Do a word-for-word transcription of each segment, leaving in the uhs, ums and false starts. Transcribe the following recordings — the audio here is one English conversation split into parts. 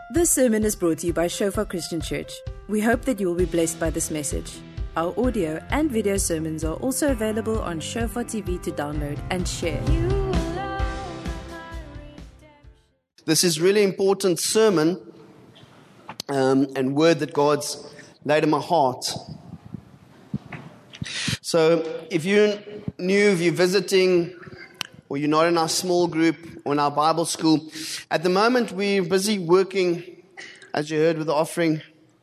This sermon is brought to you by Shofar Christian Church. We hope that you will be blessed by this message. Our audio and video sermons are also available on Shofar T V to download and share. This is really important sermon um, and word that God's laid in my heart. So if you're new, if you're visiting, or you're not in our small group or in our Bible school, at the moment we're busy working, as you heard with the offering.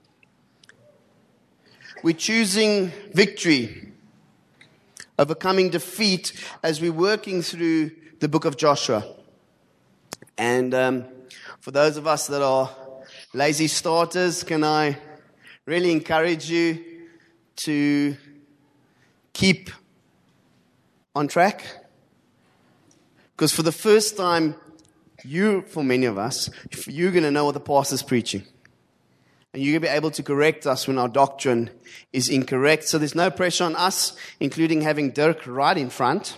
We're choosing victory, overcoming defeat as we're working through the book of Joshua. And um, for those of us that are lazy starters, can I really encourage you to keep on track? Because for the first time, you, for many of us, you're going to know what the pastor's preaching. And you're going to be able to correct us when our doctrine is incorrect. So there's no pressure on us, including having Dirk right in front,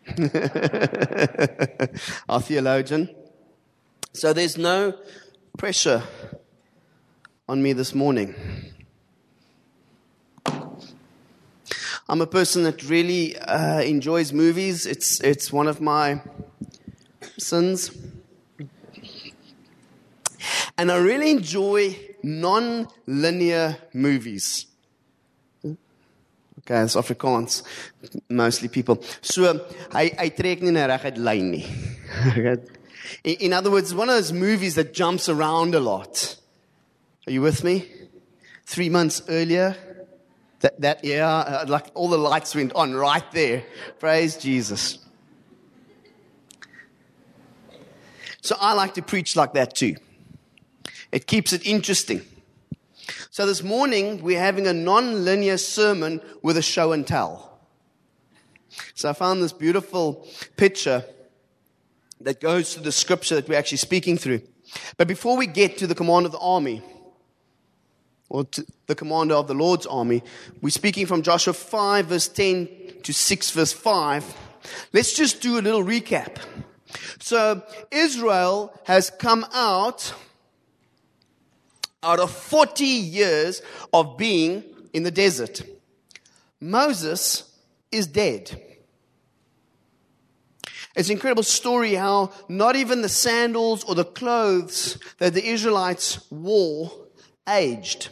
our theologian. So there's no pressure on me this morning. I'm a person that really uh, enjoys movies. It's it's one of my sins. And I really enjoy non-linear movies. Okay, it's Afrikaans, mostly people. So, I, I trek nie na reguit lyn nie. in, in other words, one of those movies that jumps around a lot. Are you with me? Three months earlier, that, that yeah, uh, like all the lights went on right there. Praise Jesus. So I like to preach like that too. It keeps it interesting. So this morning, we're having a non-linear sermon with a show and tell. So I found this beautiful picture that goes to the scripture that we're actually speaking through. But before we get to the command of the army, or to the commander of the Lord's army, we're speaking from Joshua five, verse ten to six, verse five. Let's just do a little recap. So Israel has come out out of forty years of being in the desert. Moses is dead. It's an incredible story how not even the sandals or the clothes that the Israelites wore aged.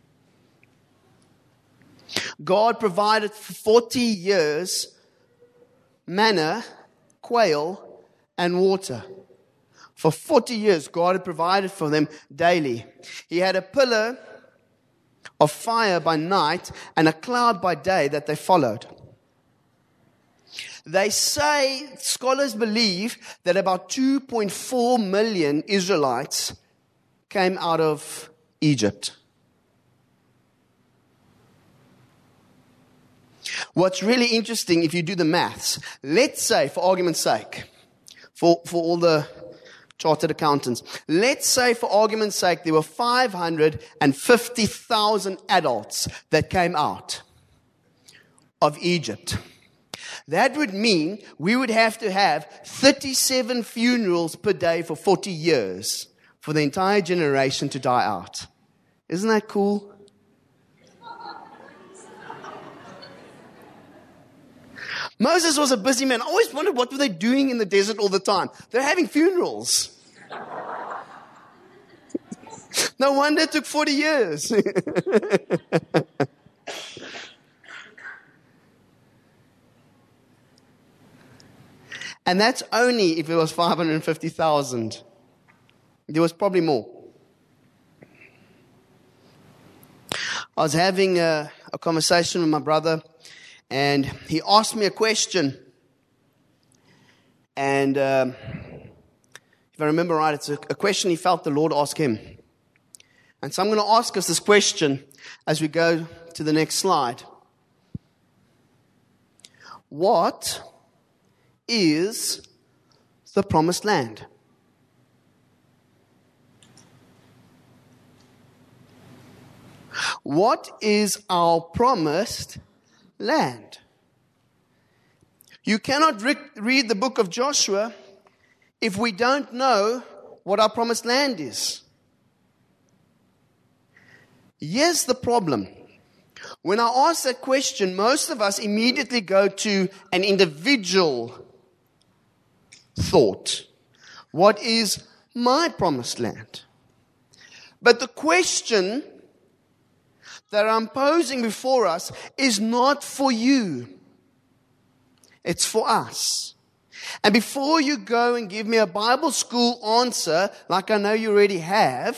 God provided for forty years manna, quail, and water. For forty years, God had provided for them daily. He had a pillar of fire by night and a cloud by day that they followed. They say, scholars believe, that about two point four million Israelites came out of Egypt. What's really interesting, if you do the maths, let's say, for argument's sake, for, for all the chartered accountants, let's say, for argument's sake, there were five hundred fifty thousand adults that came out of Egypt. That would mean we would have to have thirty-seven funerals per day for forty years for the entire generation to die out. Isn't that cool? Moses was a busy man. I always wondered, what were they doing in the desert all the time? They're having funerals. No wonder it took forty years. And that's only if it was five hundred fifty thousand. There was probably more. I was having a, a conversation with my brother, and he asked me a question. And um, if I remember right, it's a, a question he felt the Lord ask him. And so I'm going to ask us this question as we go to the next slide. What is the promised land? What is our promised land? You cannot re- read the book of Joshua if we don't know what our promised land is. Here's the problem. When I ask that question, most of us immediately go to an individual thought. What is my promised land? But the question that I'm posing before us is not for you. It's for us. And before you go and give me a Bible school answer, like I know you already have,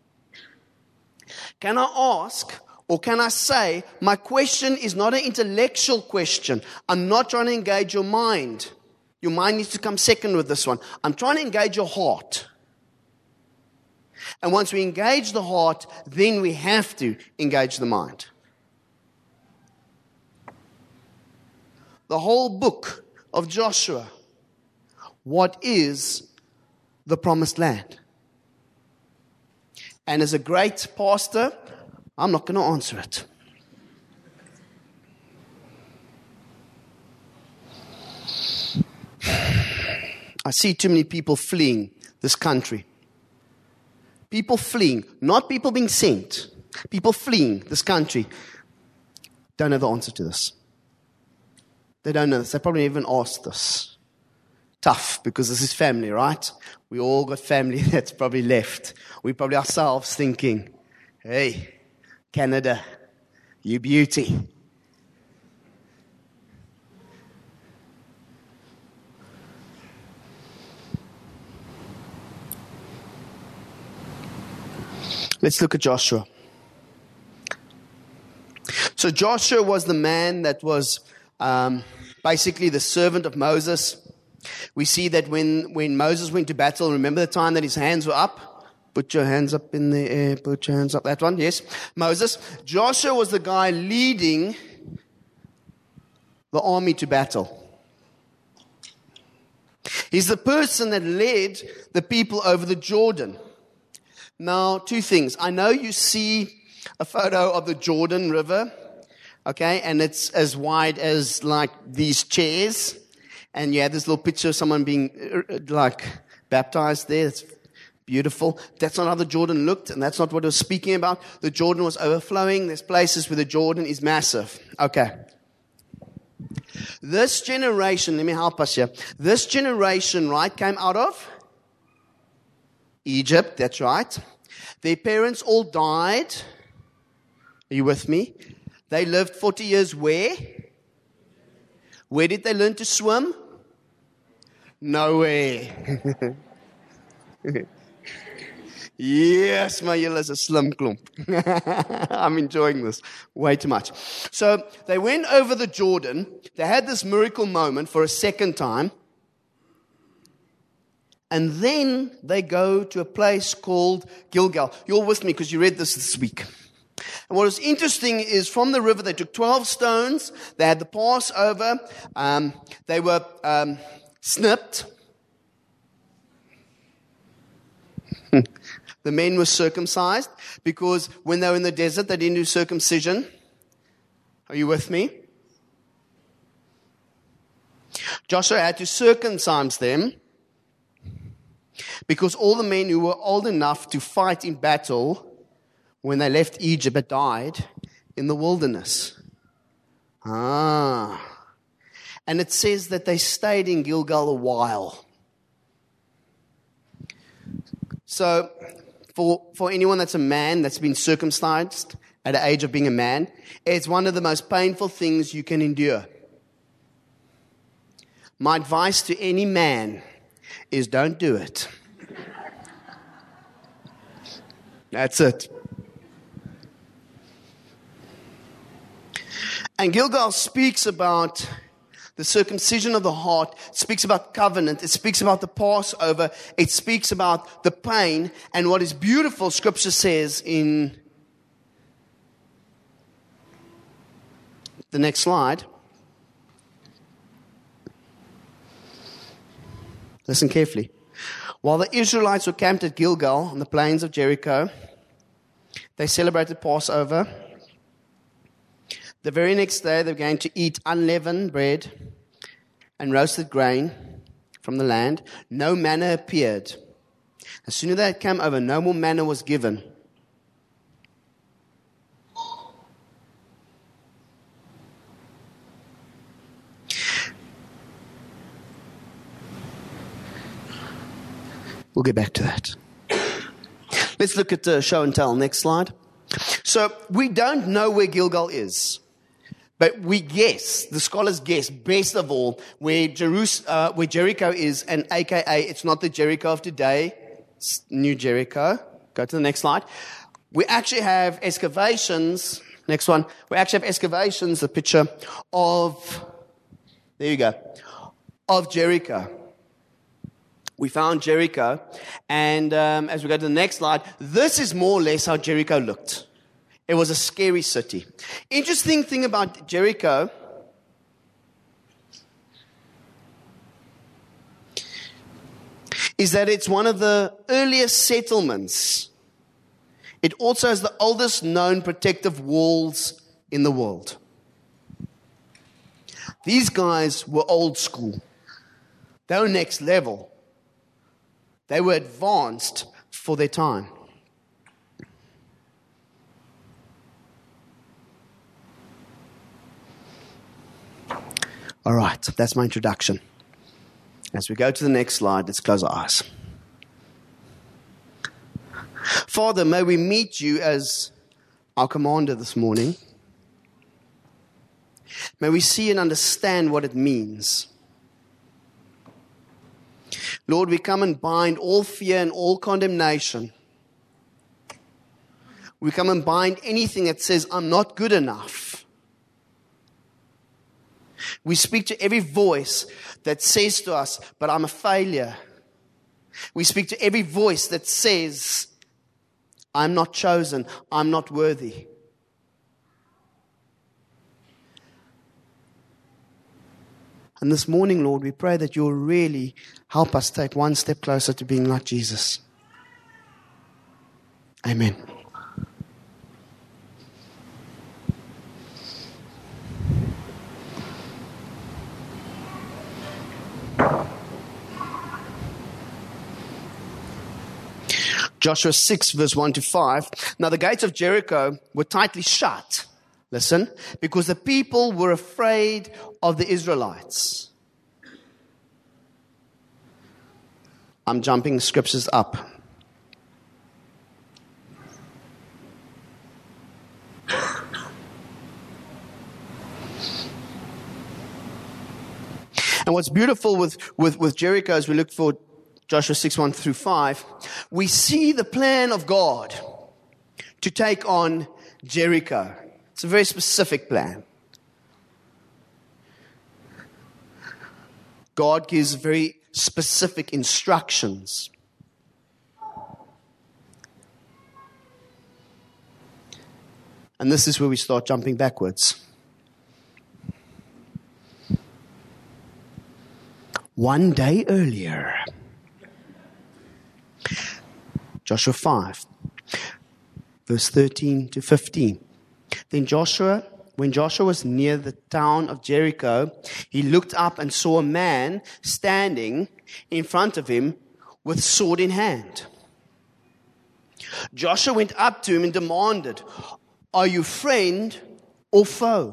can I ask, or can I say, my question is not an intellectual question. I'm not trying to engage your mind. Your mind needs to come second with this one. I'm trying to engage your heart. And once we engage the heart, then we have to engage the mind. The whole book of Joshua. What is the promised land? And as a great pastor, I'm not going to answer it. I see too many people fleeing this country. People fleeing, not people being sent. People fleeing this country don't have the answer to this. They don't know this. They probably even asked this. Tough, because this is family, right? We all got family that's probably left. We probably ourselves thinking, hey, Canada, you beauty. Let's look at Joshua. So Joshua was the man that was um, basically the servant of Moses. We see that when, when Moses went to battle, remember the time that his hands were up? Put your hands up in the air, put your hands up. That one, yes. Moses. Joshua was the guy leading the army to battle. He's the person that led the people over the Jordan. Now, two things. I know you see a photo of the Jordan River, okay, and it's as wide as like these chairs. And you have this little picture of someone being uh, like baptized there. It's beautiful. That's not how the Jordan looked, and that's not what it was speaking about. The Jordan was overflowing. There's places where the Jordan is massive. Okay. This generation, let me help us here. This generation, right, came out of Egypt. That's right. Their parents all died. Are you with me? They lived forty years where? Where did they learn to swim? Nowhere. Yes, my is a slim klomp. I'm enjoying this way too much. So they went over the Jordan. They had this miracle moment for a second time. And then they go to a place called Gilgal. You're with me because you read this this week. And what was interesting is from the river, they took twelve stones. They had the Passover. Um, they were um, snipped. The men were circumcised because when they were in the desert, they didn't do circumcision. Are you with me? Joshua had to circumcise them because all the men who were old enough to fight in battle when they left Egypt had died in the wilderness. Ah. And it says that they stayed in Gilgal a while. So, for, for anyone that's a man that's been circumcised at the age of being a man, it's one of the most painful things you can endure. My advice to any man is don't do it. That's it. And Gilgal speaks about the circumcision of the heart. It speaks about covenant. It speaks about the Passover. It speaks about the pain. And what is beautiful, Scripture says in the next slide. Listen carefully. While the Israelites were camped at Gilgal on the plains of Jericho, they celebrated Passover. The very next day, they were going to eat unleavened bread and roasted grain from the land. No manna appeared. As soon as they had come over, no more manna was given. We'll get back to that. Let's look at uh, show and tell. Next slide. So we don't know where Gilgal is, but we guess, the scholars guess, best of all, where, Jerus- uh, where Jericho is, and A K A it's not the Jericho of today, it's New Jericho. Go to the next slide. We actually have excavations, next one, we actually have excavations, the picture of, there you go, of Jericho. We found Jericho, and um, as we go to the next slide, this is more or less how Jericho looked. It was a scary city. Interesting thing about Jericho is that it's one of the earliest settlements. It also has the oldest known protective walls in the world. These guys were old school. They were next level. They were advanced for their time. All right, that's my introduction. As we go to the next slide, let's close our eyes. Father, may we meet you as our commander this morning. May we see and understand what it means. Lord, we come and bind all fear and all condemnation. We come and bind anything that says, I'm not good enough. We speak to every voice that says to us, but I'm a failure. We speak to every voice that says, I'm not chosen, I'm not worthy. And this morning, Lord, we pray that you'll really help us take one step closer to being like Jesus. Amen. Joshua six, verse one to five. Now the gates of Jericho were tightly shut. Listen, because the people were afraid of the Israelites. I'm jumping scriptures up. And what's beautiful with, with, with Jericho, as we look for Joshua six, one through five, we see the plan of God to take on Jericho. It's a very specific plan. God gives very specific instructions. And this is where we start jumping backwards. One day earlier, Joshua five, verse thirteen to fifteen. Then Joshua, when Joshua was near the town of Jericho, he looked up and saw a man standing in front of him with sword in hand. Joshua went up to him and demanded, "Are you friend or foe?"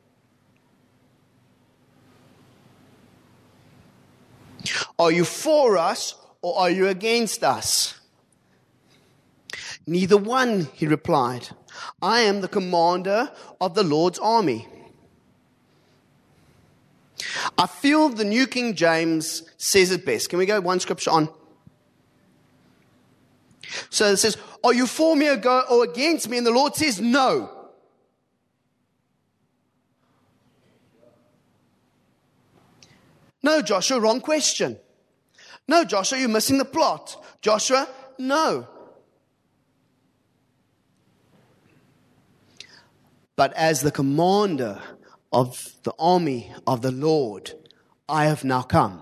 "Are you for us or are you against us?" "Neither one," he replied. "I am the commander of the Lord's army." I feel the New King James says it best. Can we go one scripture on? So it says, "Are you for me or against me?" And the Lord says, "No." "No, Joshua, wrong question." "No, Joshua, you're missing the plot." "Joshua, no." "But as the commander of the army of the Lord, I have now come."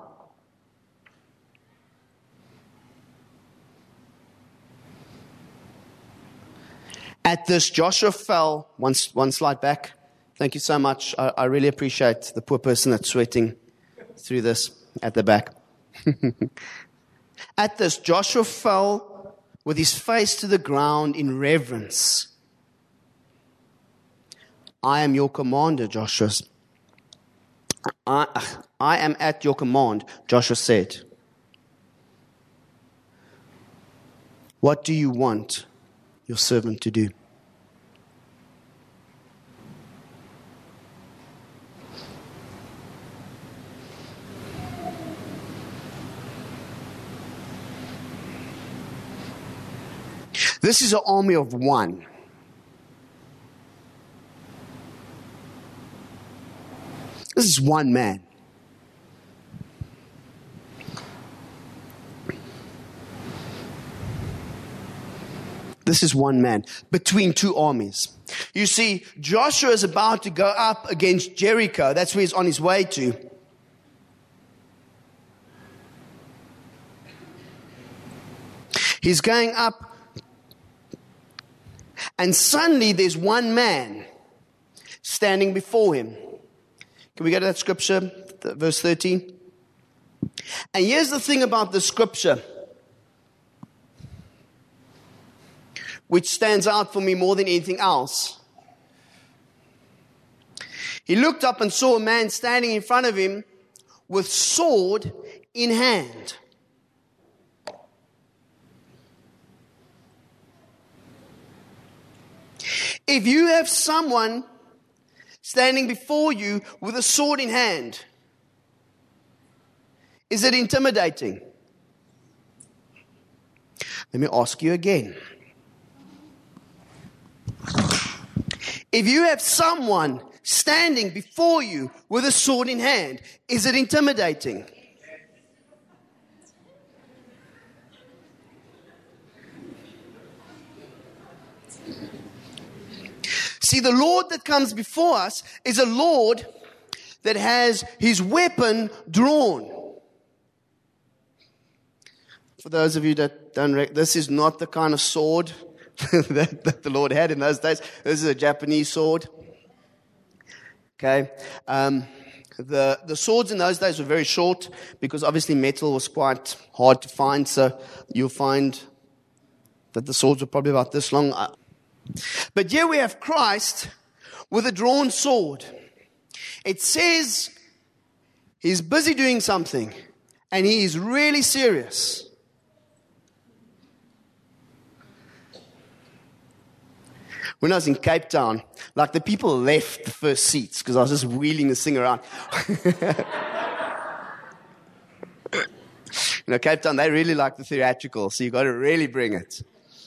At this, Joshua fell. One, one slide back. Thank you so much. I, I really appreciate the poor person that's sweating through this at the back. At this, Joshua fell with his face to the ground in reverence. "I am your commander," Joshua. I, I am at your command, Joshua said. What do you want your servant to do? This is an army of one. This is one man. This is one man between two armies. You see, Joshua is about to go up against Jericho. That's where he's on his way to. He's going up. And suddenly there's one man standing before him. Can we go to that scripture, verse thirteen? And here's the thing about the scripture, which stands out for me more than anything else. He looked up and saw a man standing in front of him with sword in hand. If you have someone standing before you with a sword in hand, is it intimidating? Let me ask you again. If you have someone standing before you with a sword in hand, is it intimidating? See, the Lord that comes before us is a Lord that has his weapon drawn. For those of you that don't recognize, this is not the kind of sword that, that the Lord had in those days. This is a Japanese sword. Okay. Um, the, the swords in those days were very short because obviously metal was quite hard to find. So you'll find that the swords were probably about this long. But here we have Christ with a drawn sword. It says he's busy doing something and he is really serious. When I was in Cape Town, like the people left the first seats because I was just wheeling this thing around. You know, Cape Town, they really like the theatrical, so you got to really bring it.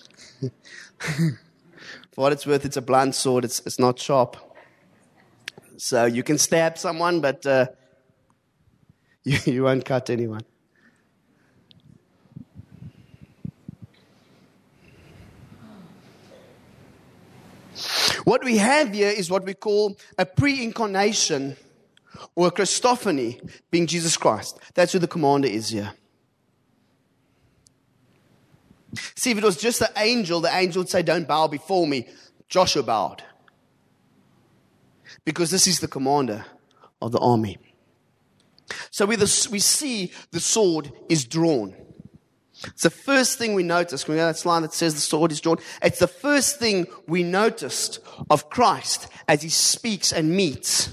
For what it's worth, it's a blunt sword. It's it's not sharp. So you can stab someone, but uh, you, you won't cut anyone. What we have here is what we call a pre-incarnation or a Christophany, being Jesus Christ. That's who the commander is here. See, if it was just the angel, the angel would say, don't bow before me. Joshua bowed. Because this is the commander of the army. So we, the, we see the sword is drawn. It's the first thing we notice. Can we have that slide that says the sword is drawn? It's the first thing we noticed of Christ as he speaks and meets.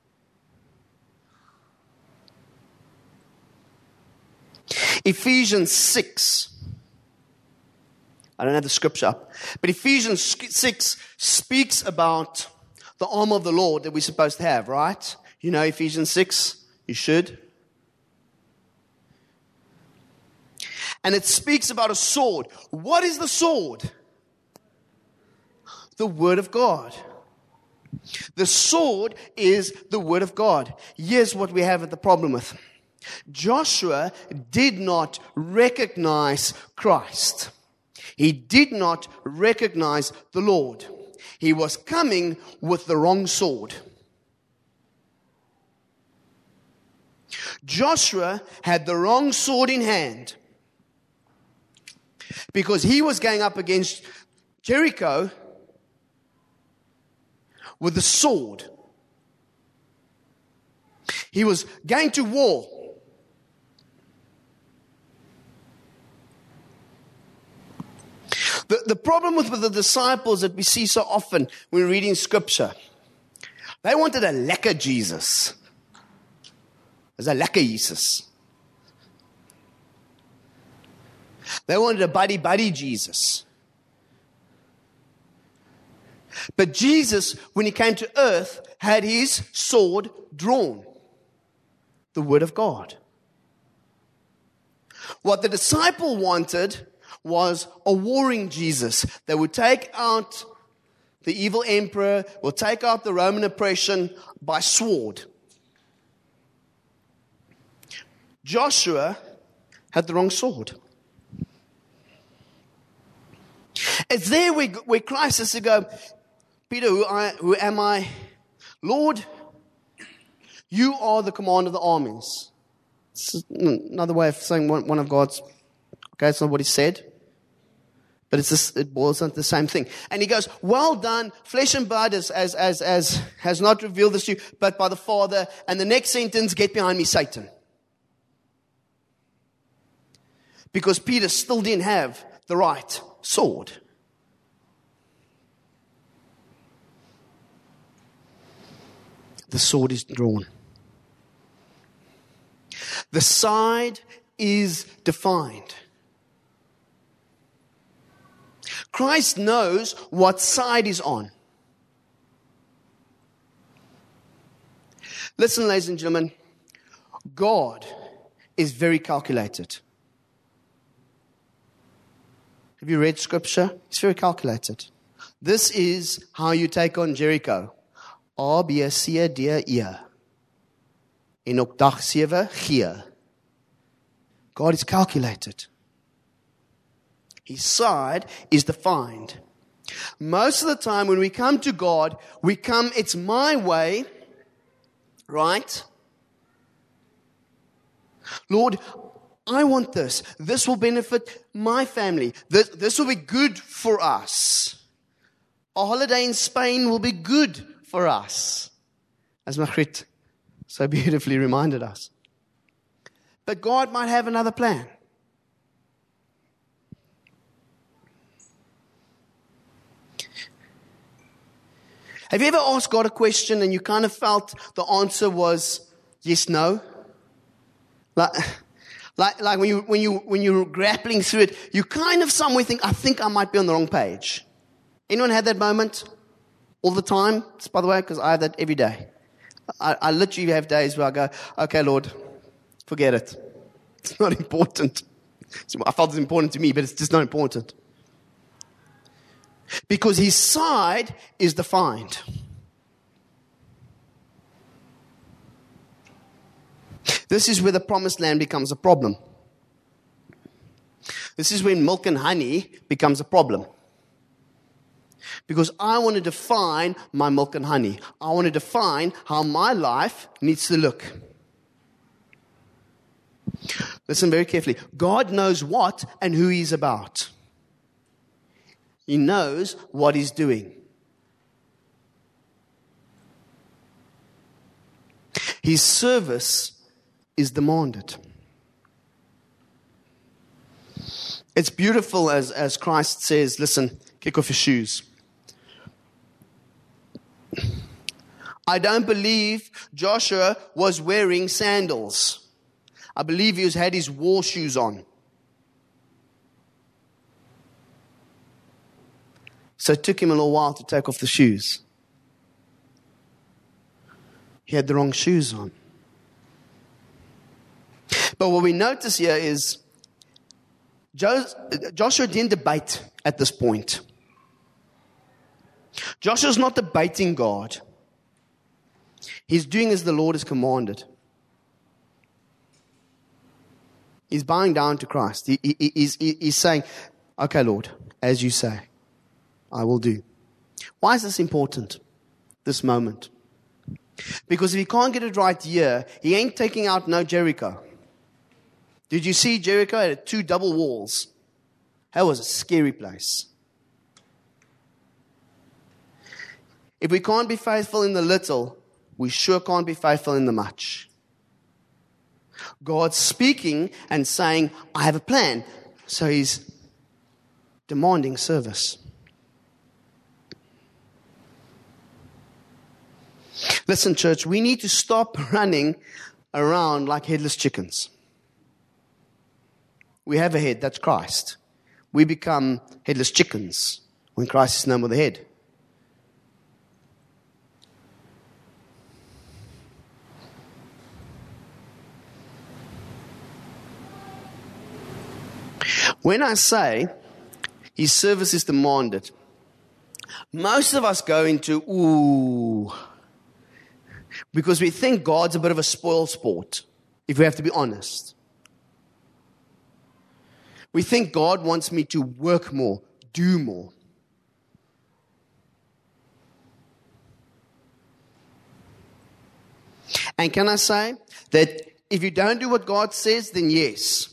Ephesians six. I don't have the scripture up. But Ephesians six speaks about the armor of the Lord that we're supposed to have, right? You know Ephesians six? You should. And it speaks about a sword. What is the sword? The Word of God. The sword is the Word of God. Here's what we have the problem with. Joshua did not recognize Christ. He did not recognize the Lord. He was coming with the wrong sword. Joshua had the wrong sword in hand because he was going up against Jericho with the sword. He was going to war. The, the problem with, with the disciples that we see so often when we're reading scripture, they wanted a lekker Jesus. There's a lekker Jesus. They wanted a buddy-buddy Jesus. But Jesus, when he came to earth, had his sword drawn. The word of God. What the disciple wanted was a warring Jesus that would take out the evil emperor, will take out the Roman oppression by sword. Joshua had the wrong sword. It's there where, where Christ has to go, Peter, who, I, who am I? Lord, you are the commander of the armies. It's another way of saying one, one of God's, okay, it's not what he said. But it's just, it boils down to the same thing. And he goes, well done, flesh and blood as, as, as, as has not revealed this to you, but by the Father. And the next sentence, get behind me, Satan. Because Peter still didn't have the right sword. The sword is drawn. The side is defined. Christ knows what side he's on. Listen, ladies and gentlemen, God is very calculated. Have you read scripture? It's very calculated. This is how you take on Jericho. A, B, C, D, E. En op dag sewe G. God is calculated. His side is defined. Most of the time when we come to God, we come, it's my way, right? Lord, I want this. This will benefit my family. This, this will be good for us. A holiday in Spain will be good for us. As Margriet so beautifully reminded us. But God might have another plan. Have you ever asked God a question and you kind of felt the answer was yes, no? Like, like, like when you when you when you're grappling through it, you kind of somewhere think, I think I might be on the wrong page. Anyone had that moment? All the time? It's, by the way, because I have that every day. I, I literally have days where I go, okay, Lord, forget it. It's not important. I felt it's important to me, but it's just not important. Because his side is defined. This is where the promised land becomes a problem. This is when milk and honey becomes a problem. Because I want to define my milk and honey. I want to define how my life needs to look. Listen very carefully. God knows what and who he's about. He knows what he's doing. His service is demanded. It's beautiful as, as Christ says, listen, kick off your shoes. I don't believe Joshua was wearing sandals. I believe he was, had his war shoes on. So it took him a little while to take off the shoes. He had the wrong shoes on. But what we notice here is Joshua didn't debate at this point. Joshua's not debating God. He's doing as the Lord has commanded. He's bowing down to Christ. He, he, he's, he, he's saying, okay, Lord, as you say, I will do. Why is this important, this moment? Because if he can't get it right here, he ain't taking out no Jericho. Did you see Jericho had two double walls? That was a scary place. If we can't be faithful in the little, we sure can't be faithful in the much. God's speaking and saying, I have a plan. So he's demanding service. Listen, church, we need to stop running around like headless chickens. We have a head, that's Christ. We become headless chickens when Christ is no more the head. When I say his service is demanded, most of us go into, ooh, because we think God's a bit of a spoil sport, if we have to be honest. We think God wants me to work more, do more. And can I say that if you don't do what God says, then yes.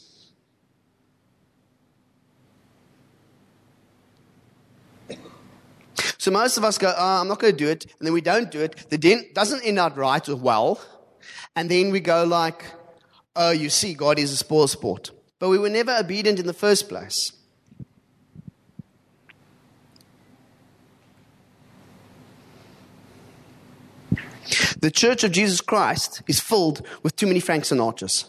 So most of us go, oh, I'm not going to do it. And then we don't do it. The then doesn't end out right or well. And then we go like, oh, you see, God is a spoil sport. But we were never obedient in the first place. The Church of Jesus Christ is filled with too many Frank Sinatras.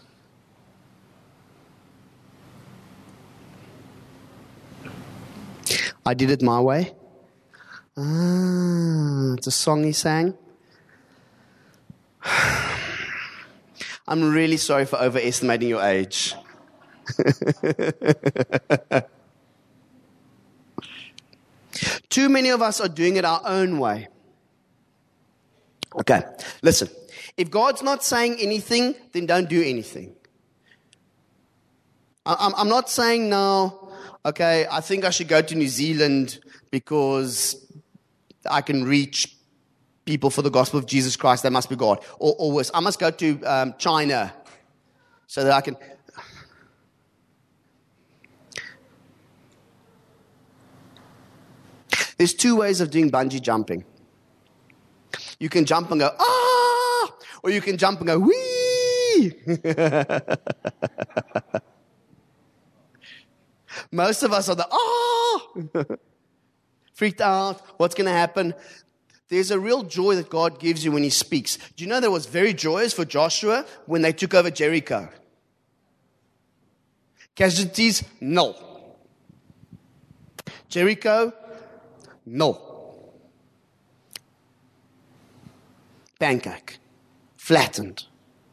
I did it my way. Ah, it's a song he sang. I'm really sorry for overestimating your age. Too many of us are doing it our own way. Okay, listen. If God's not saying anything, then don't do anything. I'm, I'm not saying now, okay, I think I should go to New Zealand because I can reach people for the gospel of Jesus Christ. That must be God. Or, or worse, I must go to um, China so that I can... There's two ways of doing bungee jumping. You can jump and go, ah! Or you can jump and go, wee! Most of us are the, ah! Freaked out. What's going to happen? There's a real joy that God gives you when he speaks. Do you know that it was very joyous for Joshua when they took over Jericho? Casualties? No. Jericho? No. Pancake. Flattened.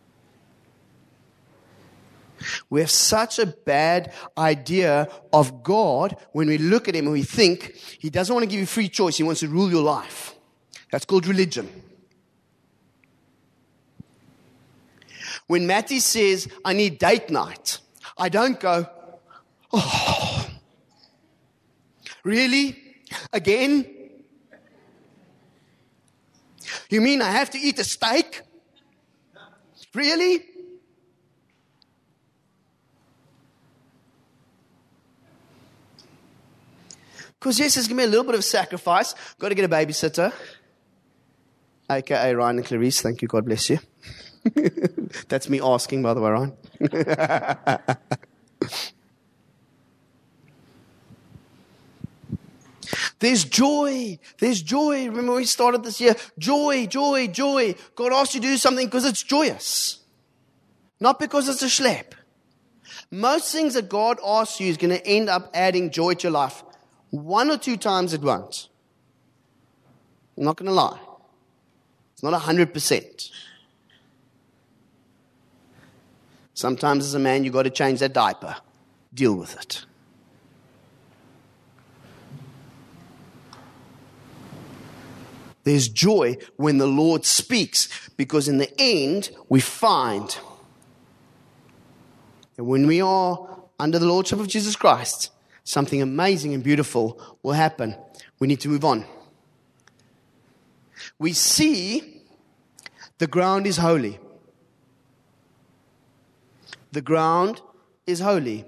We have such a bad idea of God when we look at him and we think he doesn't want to give you free choice. He wants to rule your life. That's called religion. When Matty says, I need date night, I don't go, oh, really? Again? You mean I have to eat a steak? Really? Because yes, there's going to be a little bit of sacrifice. Got to get a babysitter. A K A Ryan and Clarice. Thank you. God bless you. That's me asking, by the way, Ryan. There's joy. There's joy. Remember when we started this year? Joy, joy, joy. God asked you to do something because it's joyous. Not because it's a schlep. Most things that God asks you is going to end up adding joy to your life. One or two times it won't. I'm not going to lie. It's not a hundred percent. Sometimes as a man, you've got to change that diaper. Deal with it. There's joy when the Lord speaks, because in the end, we find that when we are under the Lordship of Jesus Christ, something amazing and beautiful will happen. We need to move on. We see the ground is holy. The ground is holy.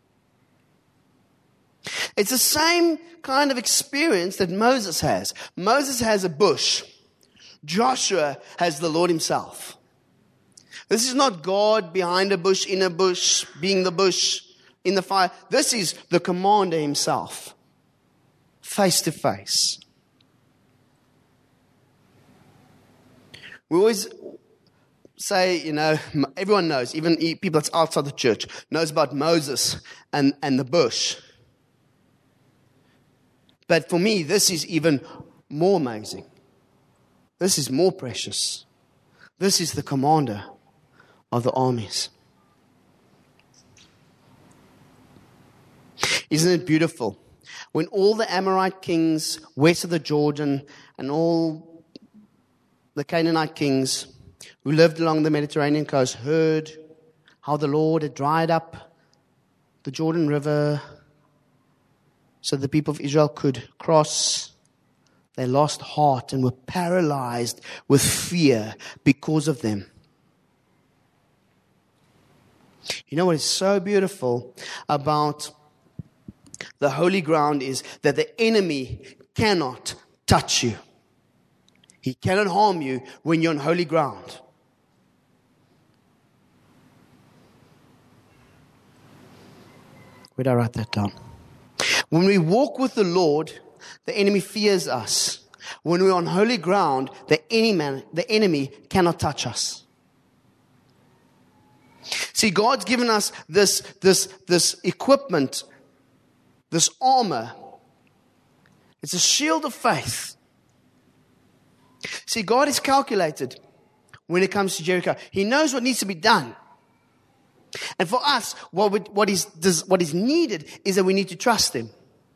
It's the same kind of experience that Moses has. Moses has a bush. Joshua has the Lord himself. This is not God behind a bush, in a bush, being the bush, in the fire. This is the commander himself. Face to face. We always, say, you know, everyone knows, even people that's outside the church, knows about Moses and, and the bush. But for me, this is even more amazing. This is more precious. This is the commander of the armies. Isn't it beautiful? When all the Amorite kings west of the Jordan and all the Canaanite kings who lived along the Mediterranean coast heard how the Lord had dried up the Jordan River so the people of Israel could cross, they lost heart and were paralyzed with fear because of them. You know what is so beautiful about the holy ground is that the enemy cannot touch you. He cannot harm you when you're on holy ground. Where did I write that down? When we walk with the Lord, the enemy fears us. When we're on holy ground, the enemy, the enemy cannot touch us. See, God's given us this, this, this equipment, this armor. It's a shield of faith. See, God is calculated when it comes to Jericho. He knows what needs to be done. And for us, what, we, what, is, does, what is needed is that we need to trust Him.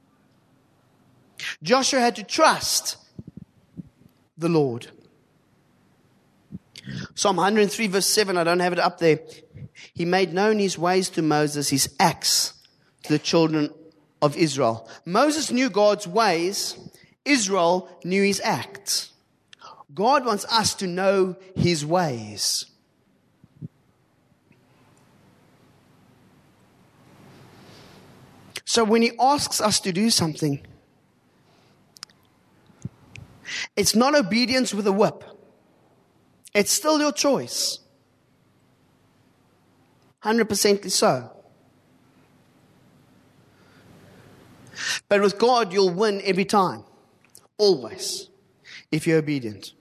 Joshua had to trust the Lord. Psalm one hundred three verse seven, I don't have it up there. He made known His ways to Moses, His acts to the children of Israel. Moses knew God's ways. Israel knew His acts. God wants us to know His ways. So when He asks us to do something, it's not obedience with a whip. It's still your choice. one hundred percent so. But with God, you'll win every time. Always. If you're obedient.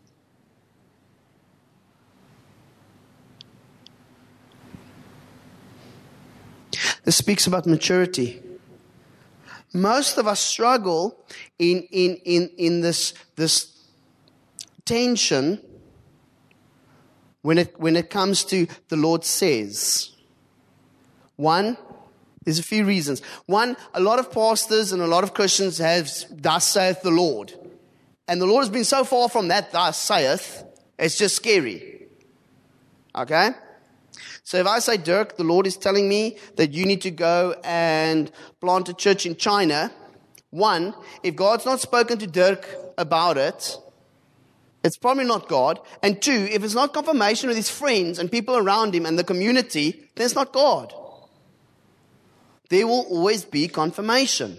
This speaks about maturity. Most of us struggle in, in, in, in this, this tension when it, when it comes to the Lord says. One, there's a few reasons. One, a lot of pastors and a lot of Christians have, thus saith the Lord. And the Lord has been so far from that, thus saith, it's just scary. Okay? So if I say, Dirk, the Lord is telling me that you need to go and plant a church in China. One, if God's not spoken to Dirk about it, it's probably not God. And two, if it's not confirmation with his friends and people around him and the community, then it's not God. There will always be confirmation.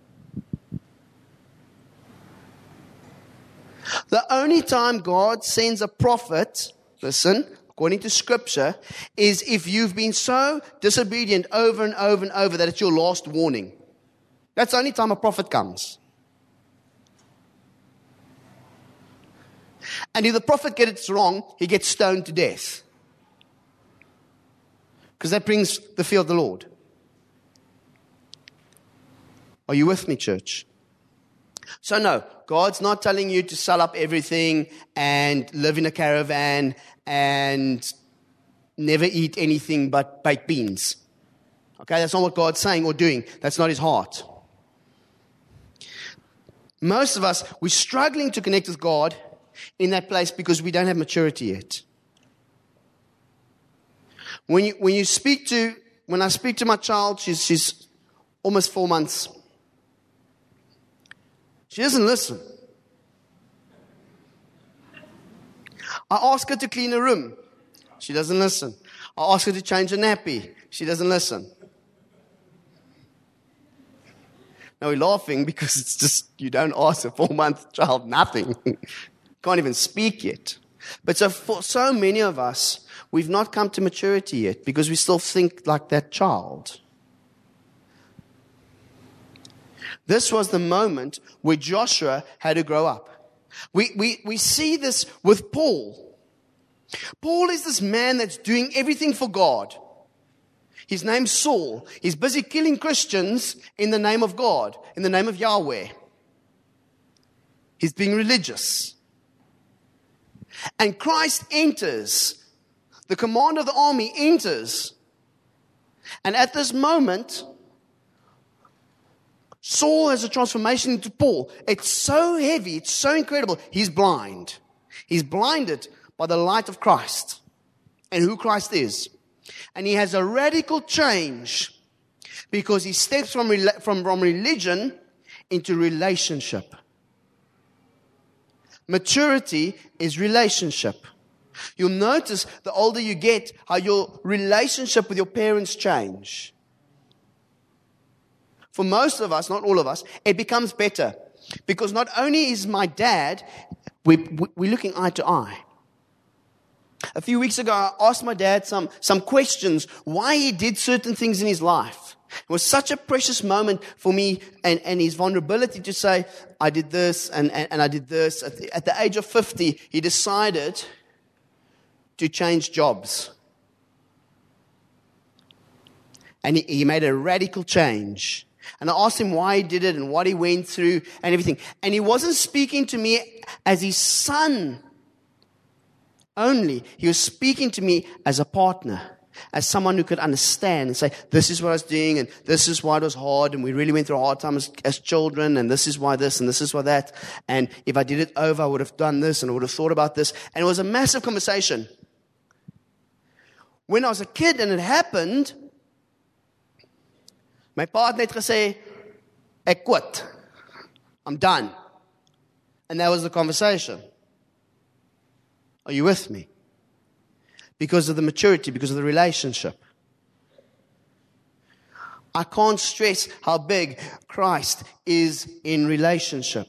The only time God sends a prophet, listen, according to Scripture, is if you've been so disobedient over and over and over that it's your last warning. That's the only time a prophet comes. And if the prophet gets it wrong, he gets stoned to death. Because that brings the fear of the Lord. Are you with me, church? So no, God's not telling you to sell up everything and live in a caravan and never eat anything but baked beans. Okay, that's not what God's saying or doing. That's not His heart. Most of us, we're struggling to connect with God in that place because we don't have maturity yet. When you, when you speak to, when I speak to my child, she's, she's almost four months. She doesn't listen. I ask her to clean a room. She doesn't listen. I ask her to change a nappy. She doesn't listen. Now we're laughing because it's just, you don't ask a four-month child nothing. Can't even speak yet. But so for so many of us, we've not come to maturity yet because we still think like that child. This was the moment where Joshua had to grow up. We, we, we see this with Paul. Paul is this man that's doing everything for God. His name's Saul. He's busy killing Christians in the name of God, in the name of Yahweh. He's being religious. And Christ enters. The commander of the army enters. And at this moment, Saul has a transformation into Paul. It's so heavy, it's so incredible. He's blind. He's blinded by the light of Christ and who Christ is. And he has a radical change because he steps from, from, from religion into relationship. Maturity is relationship. You'll notice the older you get, how your relationship with your parents change. For most of us, not all of us, it becomes better. Because not only is my dad, we, we, we're looking eye to eye. A few weeks ago, I asked my dad some, some questions, why he did certain things in his life. It was such a precious moment for me and, and his vulnerability to say, I did this and, and, and I did this. At the, at the age of fifty, he decided to change jobs. And he, he made a radical change. And I asked him why he did it and what he went through and everything. And he wasn't speaking to me as his son only. He was speaking to me as a partner, as someone who could understand and say, this is what I was doing and this is why it was hard and we really went through a hard time as, as children and this is why this and this is why that. And if I did it over, I would have done this and I would have thought about this. And it was a massive conversation. When I was a kid and it happened, my pa het net gesê, ek quit. I'm done. And that was the conversation. Are you with me? Because of the maturity, because of the relationship. I can't stress how big Christ is in relationship.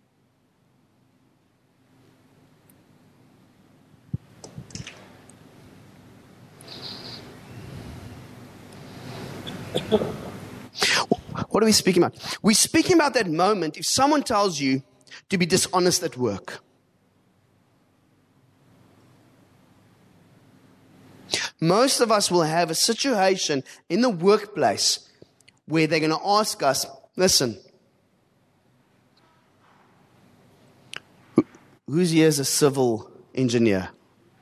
What are we speaking about? We're speaking about that moment if someone tells you to be dishonest at work. Most of us will have a situation in the workplace where they're going to ask us, listen, who's here as a civil engineer?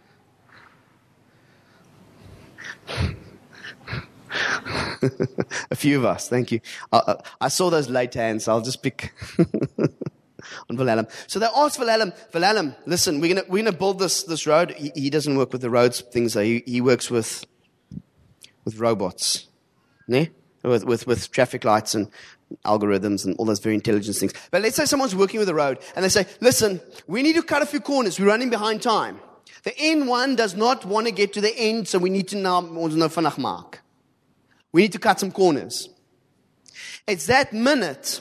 A few of us, thank you. Uh, I saw those late hands, so I'll just pick on Wilhelm. So they asked Wilhelm, Wilhelm, listen, we're gonna we're gonna build this this road. He, he doesn't work with the roads things. Though. He he works with with robots, ne? With with with traffic lights and algorithms and all those very intelligent things. But let's say someone's working with the road and they say, listen, we need to cut a few corners. We're running behind time. The N one does not want to get to the end, so we need to now ons nou vinnig maak. We need to cut some corners. It's that minute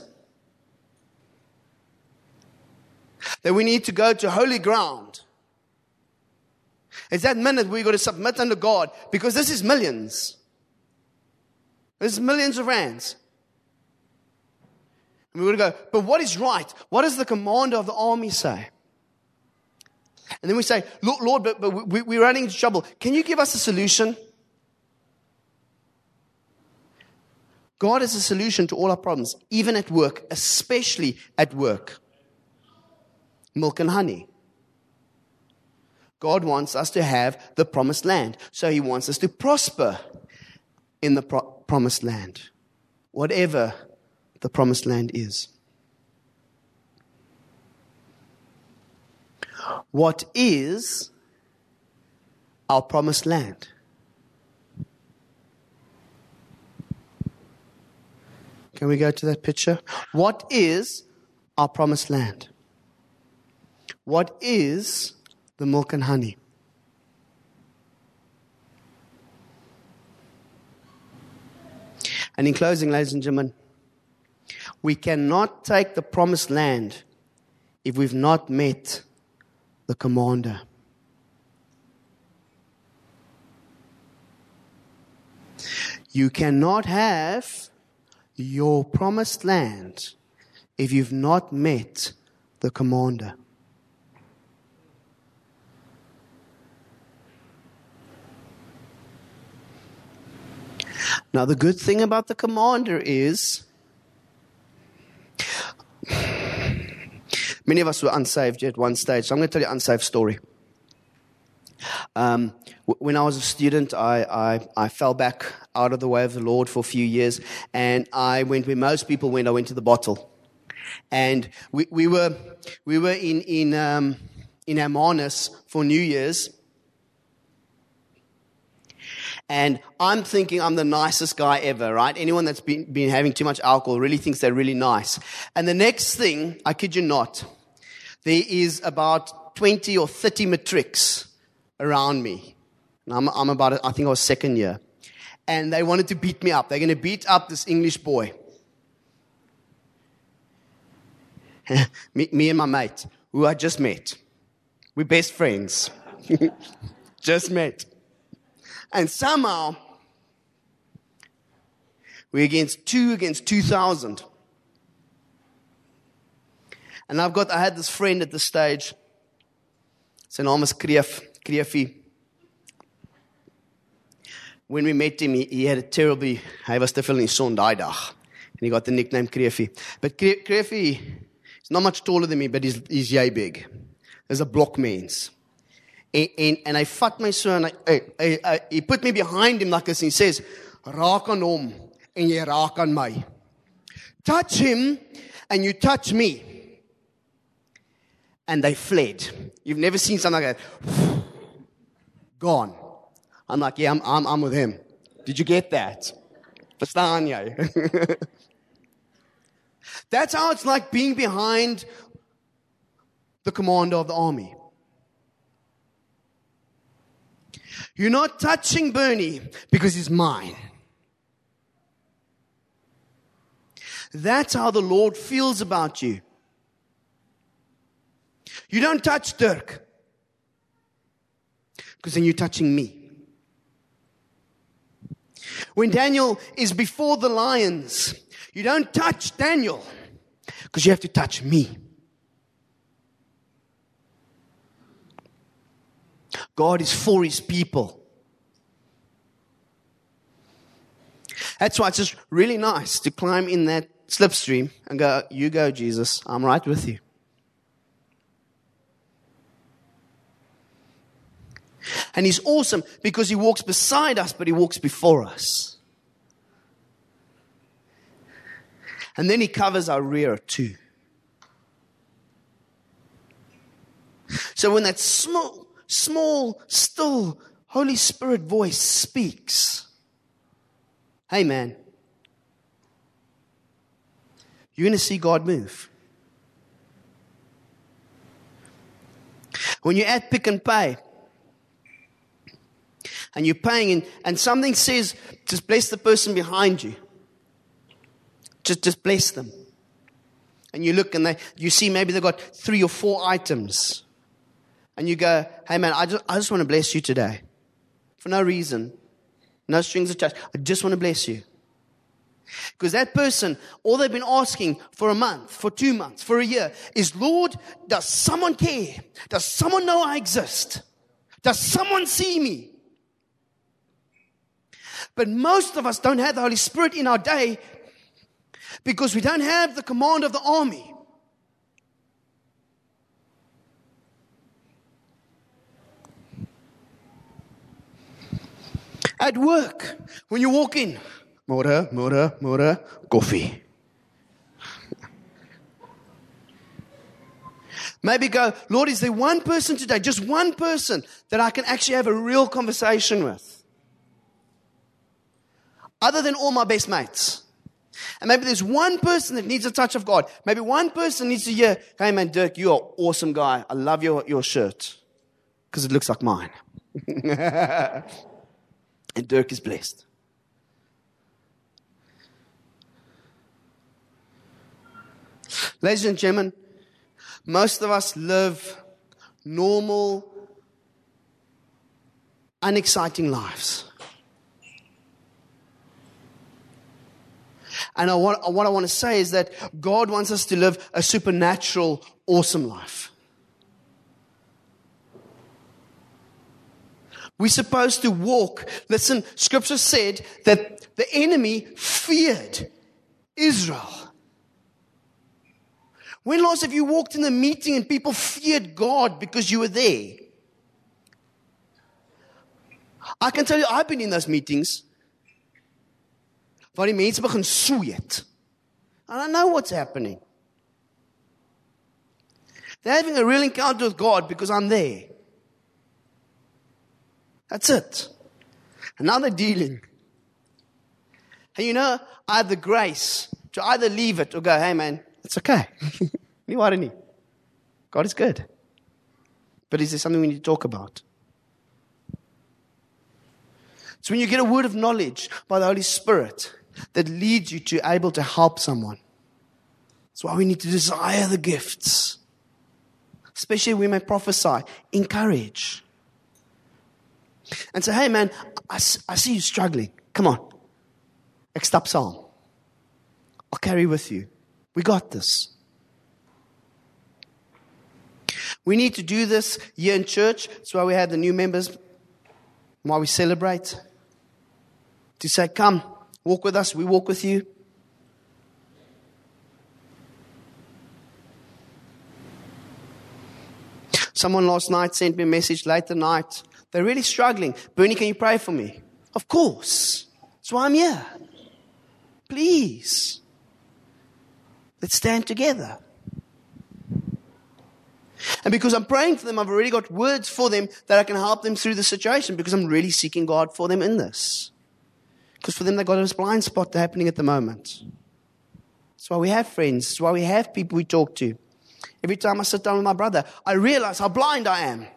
that we need to go to holy ground. It's that minute we've got to submit unto God because this is millions. This is millions of rands. And we're going to go, but what is right? What does the commander of the army say? And then we say, Lord, Lord but, but we, we're running into trouble. Can you give us a solution? God is a solution to all our problems, even at work, especially at work. Milk and honey. God wants us to have the promised land. So He wants us to prosper in the pro- promised land. Whatever the promised land is. What is our promised land? Can we go to that picture? What is our promised land? What is the milk and honey? And in closing, ladies and gentlemen, we cannot take the promised land if we've not met the commander. You cannot have your promised land if you've not met the commander. Now, the good thing about the commander is many of us were unsaved at one stage. So I'm going to tell you an unsaved story. Um, w- when I was a student, I, I, I fell back out of the way of the Lord for a few years. And I went where most people went. I went to the bottle. And we, we were we were in, in, um, in Hermanus for New Year's. And I'm thinking I'm the nicest guy ever, right? Anyone that's been, been having too much alcohol really thinks they're really nice. And the next thing, I kid you not, there is about twenty or thirty matrics around me. And I'm, I'm about, I think I was second year. And they wanted to beat me up. They're going to beat up this English boy. me, me and my mate, who I just met. We're best friends. Just met. And somehow, we're against two against two thousand. And I've got, I had this friend at the stage. Sy naam is Kreef, Kreefie. When we met him, he, he had a terribly, hy was te veel in die son daai dag. And he got the nickname Kreefie. But Kre- Kreefie is not much taller than me, but he's, he's jy big. There's a block mens. En, en, en hy vat my so, en hy, hy, hy, hy, he put me behind him like this, and he says, raak aan hom, en jy raak aan my. Touch him, and you touch me. And they fled. You've never seen something like that. Gone. I'm like, yeah, I'm, I'm, I'm with him. Did you get that? Verstaan jy? That's how it's like being behind the commander of the army. You're not touching Bernie because he's mine. That's how the Lord feels about you. You don't touch Dirk because then you're touching me. When Daniel is before the lions, you don't touch Daniel because you have to touch me. God is for his people. That's why it's just really nice to climb in that slipstream and go, you go, Jesus, I'm right with you. And he's awesome because he walks beside us, but he walks before us. And then he covers our rear too. So when that small, small, still Holy Spirit voice speaks, hey man, you're going to see God move. When you're at Pick and Pay, and you're paying, and, and something says, just bless the person behind you. Just, just bless them. And you look and they, you see maybe they've got three or four items. And you go, hey man, I just, I just want to bless you today. For no reason. No strings attached. I just want to bless you. Because that person, all they've been asking for a month, for two months, for a year, is, Lord, does someone care? Does someone know I exist? Does someone see me? But most of us don't have the Holy Spirit in our day because we don't have the command of the army. At work, when you walk in, môre, môre, môre, koffie. Maybe go, Lord, is there one person today, just one person that I can actually have a real conversation with? Other than all my best mates. And maybe there's one person that needs a touch of God. Maybe one person needs to hear, hey man, Dirk, you're an awesome guy. I love your, your shirt. Because it looks like mine. And Dirk is blessed. Ladies and gentlemen, most of us live normal, unexciting lives. And I want, what I want to say is that God wants us to live a supernatural, awesome life. We're supposed to walk. Listen, Scripture said that the enemy feared Israel. When last have you walked in a meeting and people feared God because you were there? I can tell you, I've been in those meetings waar die mense begin sweet. And I know what's happening. They're having a real encounter with God because I'm there. That's it. And now they're dealing. And you know, I have the grace to either leave it or go, hey man, it's okay. God is good. But is there something we need to talk about? So when you get a word of knowledge by the Holy Spirit that leads you to able to help someone, that's why we need to desire the gifts. Especially when we may prophesy, encourage. And say, hey man, I, I see you struggling. Come on. Ek stap saam. I'll carry with you. We got this. We need to do this here in church. That's why we have the new members. Why we celebrate. To say, come, walk with us. We walk with you. Someone last night sent me a message late at night. They're really struggling. Bernie, can you pray for me? Of course. That's why I'm here. Please. Let's stand together. And because I'm praying for them, I've already got words for them that I can help them through the situation because I'm really seeking God for them in this. Because for them, they've got this blind spot happening at the moment. That's why we have friends. That's why we have people we talk to. Every time I sit down with my brother, I realize how blind I am.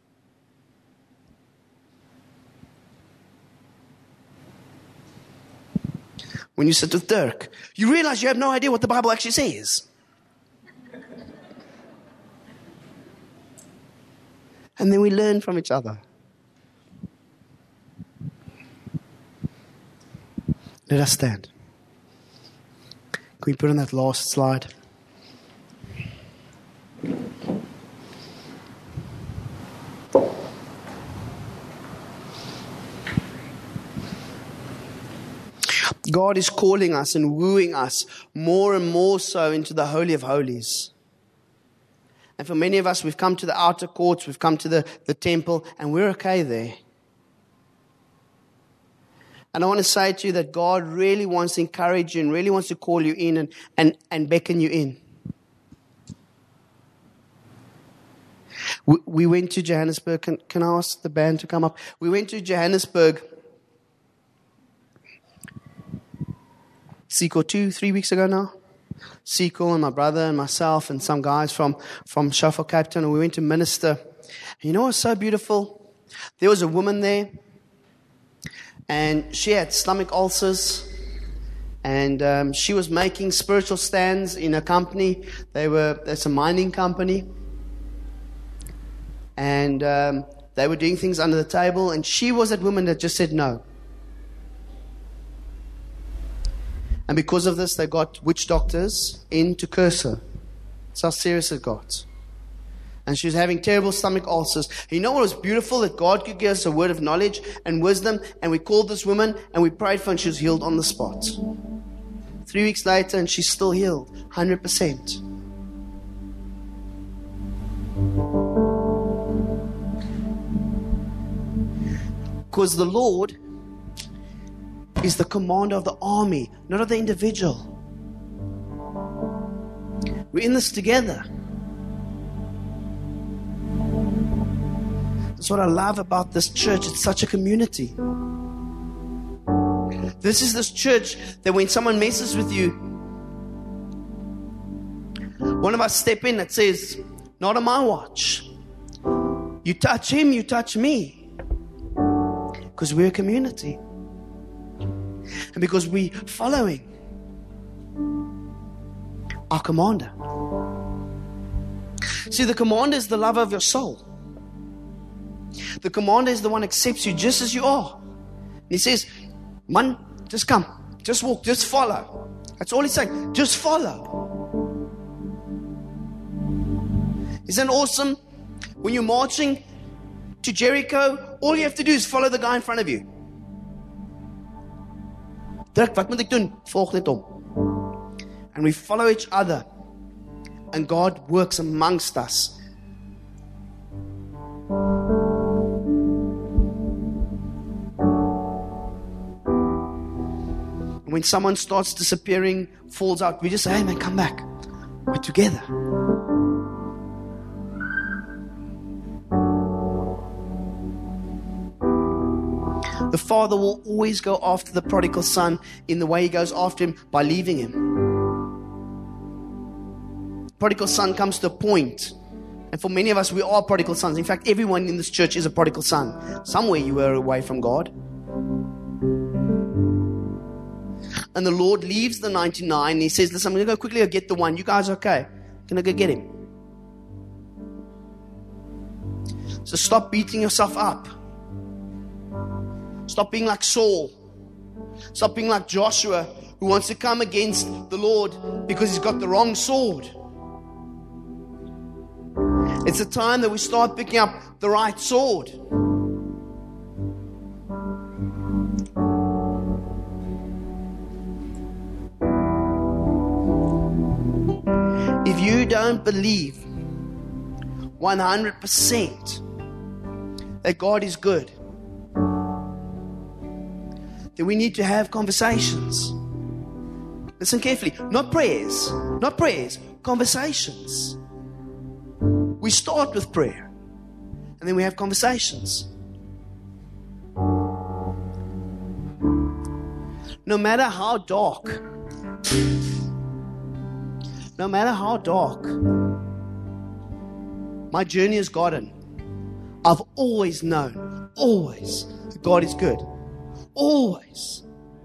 When you sit with Dirk, you realize you have no idea what the Bible actually says. And then we learn from each other. Let us stand. Can we put on that last slide? God is calling us and wooing us more and more so into the Holy of Holies. And for many of us, we've come to the outer courts, we've come to the, the temple, and we're okay there. And I want to say to you that God really wants to encourage you and really wants to call you in and, and, and beckon you in. We, we went to Johannesburg. Can, can I ask the band to come up? We went to Johannesburg Siko two, three weeks ago now. Siko and my brother and myself and some guys from, from Shofar Cape Town, and we went to minister. And you know what's so beautiful? There was a woman there, and she had stomach ulcers, and um, she was making spiritual stands in a company. They were, it's a mining company, and um, they were doing things under the table, and she was that woman that just said no. And because of this, they got witch doctors in to curse her. That's how serious it got. And she was having terrible stomach ulcers. And you know what was beautiful? That God could give us a word of knowledge and wisdom. And we called this woman and we prayed for her and she was healed on the spot. Three weeks later and she's still healed. one hundred percent. Because the Lord is the commander of the army, not of the individual. We're in this together. That's what I love about this church. It's such a community. This is this church that when someone messes with you, one of us step in that says, not on my watch. You touch him, you touch me. Because we're a community. And because we're following our commander. See, the commander is the lover of your soul. The commander is the one who accepts you just as you are. And he says, man, just come. Just walk. Just follow. That's all he's saying. Just follow. Isn't it awesome when you're marching to Jericho all you have to do is follow the guy in front of you. Dirk, wat moet ek doen? Volg net hom. And we follow each other. And God works amongst us. And when someone starts disappearing, falls out, we just say, hey man, come back. We're together. The father will always go after the prodigal son in the way he goes after him by leaving him. Prodigal son comes to a point, and for many of us, we are prodigal sons. In fact, everyone in this church is a prodigal son. Somewhere you were away from God. And the Lord leaves the ninety-nine, and He says, listen, I'm going to go quickly go get the one. You guys are okay? I'm going to go get him. So stop beating yourself up. Stop being like Saul. Stop being like Joshua, who wants to come against the Lord because he's got the wrong sword. It's a time that we start picking up the right sword. If you don't believe one hundred percent that God is good, then we need to have conversations. Listen carefully. Not prayers. Not prayers. Conversations. We start with prayer. And then we have conversations. No matter how dark. No matter how dark my journey has gotten, I've always known, always, that God is good. Always.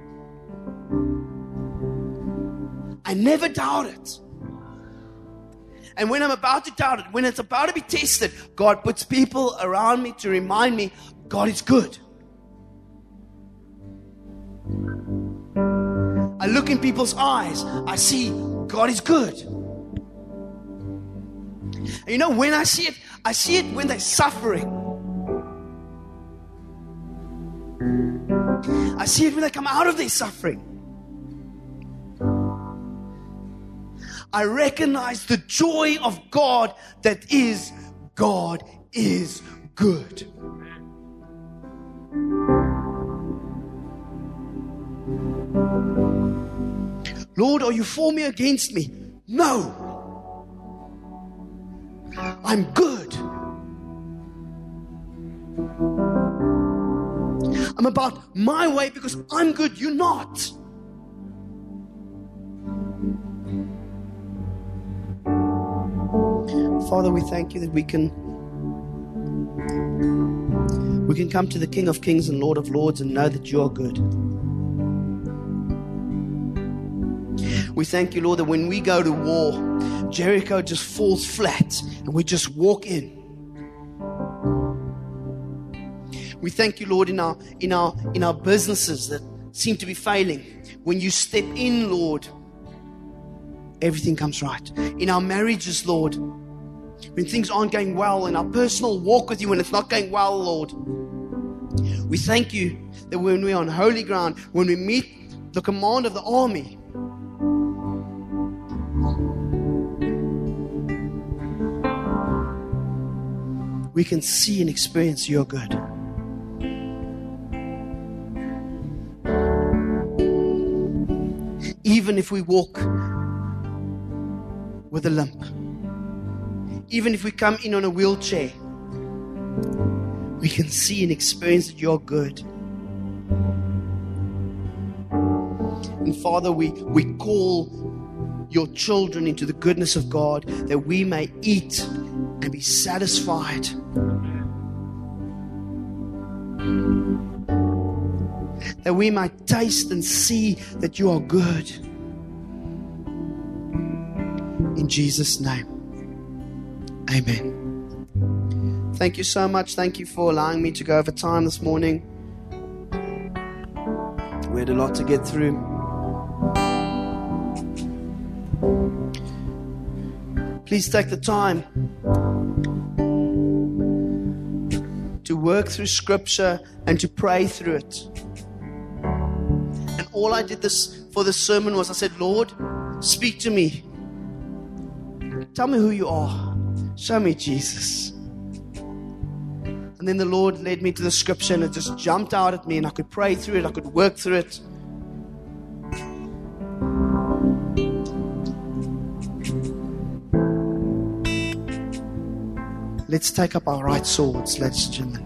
I never doubt it. And when I'm about to doubt it, when it's about to be tested, God puts people around me to remind me God is good. I look in people's eyes, I see God is good. And you know, when I see it, I see it when they're suffering. I see it when they come out of their suffering. I recognize the joy of God that is, God is good. Lord, are you for me or against me? No. I'm good. I'm about my way because I'm good, you're not. Father, we thank you that we can we can come to the King of Kings and Lord of Lords and know that you are good. We thank you, Lord, that when we go to war, Jericho just falls flat and we just walk in. We thank you, Lord, in our in our in our businesses that seem to be failing. When you step in, Lord, everything comes right. In our marriages, Lord, when things aren't going well, in our personal walk with you when it's not going well, Lord, we thank you that when we're on holy ground, when we meet the command of the army, we can see and experience your good. Even if we walk with a limp, even if we come in on a wheelchair, we can see and experience that you're good. And Father, we, we call your children into the goodness of God, that we may eat and be satisfied. That we might taste and see that you are good. In Jesus' name, amen. Thank you so much. Thank you for allowing me to go over time this morning. We had a lot to get through. Please take the time to work through scripture and to pray through it. And all I did this for this sermon was I said, Lord, speak to me. Tell me who you are. Show me Jesus. And then the Lord led me to the scripture and it just jumped out at me and I could pray through it. I could work through it. Let's take up our right swords, ladies and gentlemen.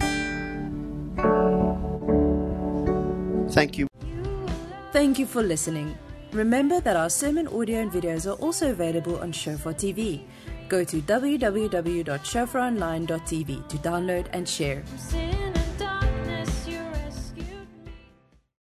Thank you. Thank you for listening. Remember that our sermon audio and videos are also available on Shofar T V. Go to w w w dot shofar online dot t v to download and share.